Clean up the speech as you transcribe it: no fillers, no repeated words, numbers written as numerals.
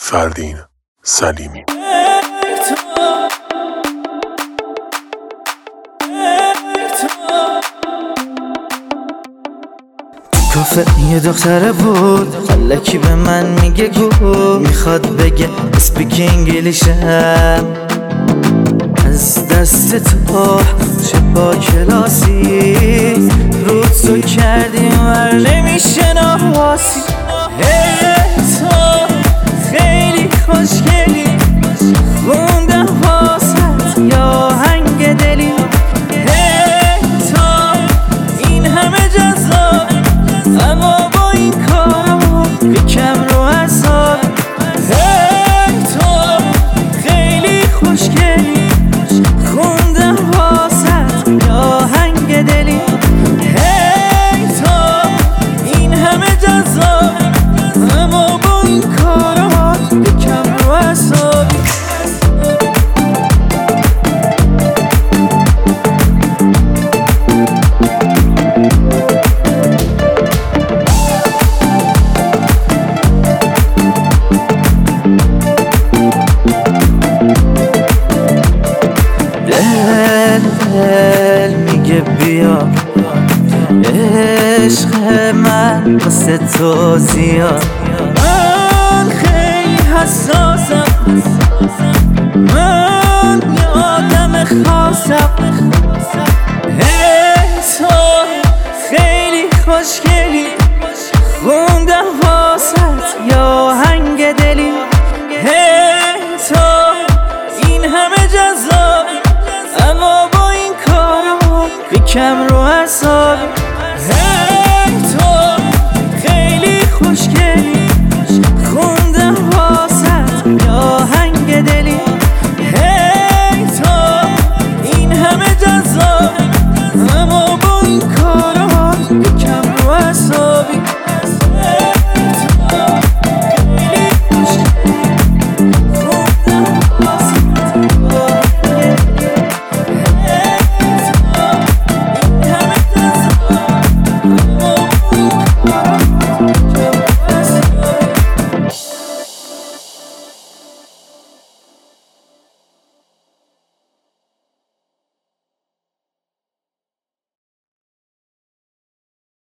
فردین سلیمی. کافه یه دختره بود، الکی به من میگه گو، میخواد بگه اسپیک انگلیشم. از دست تو چه با کلاسی رود تو کردیم ور نمیشه نواسی. تو خیلی خوشگلی، خوندم واسط یا آهنگ دلی. تو این همه جذاب، اما با این کارا یکم رو اعصاب. تو خیلی خوشگلی، خوندم واسط یا آهنگ دلی. تو این همه جذاب، اما با این کارا یکم رو اعصاب. دل میگه بیا، عشق من واسه تو زیاد. من خیلی حساسم، من یه آدم خاصم. تو خیلی خوشگلی، خوندم واسط یا آهنگ دلی. تو این همه جذاب، اما با این کارا یکم رو اعصاب.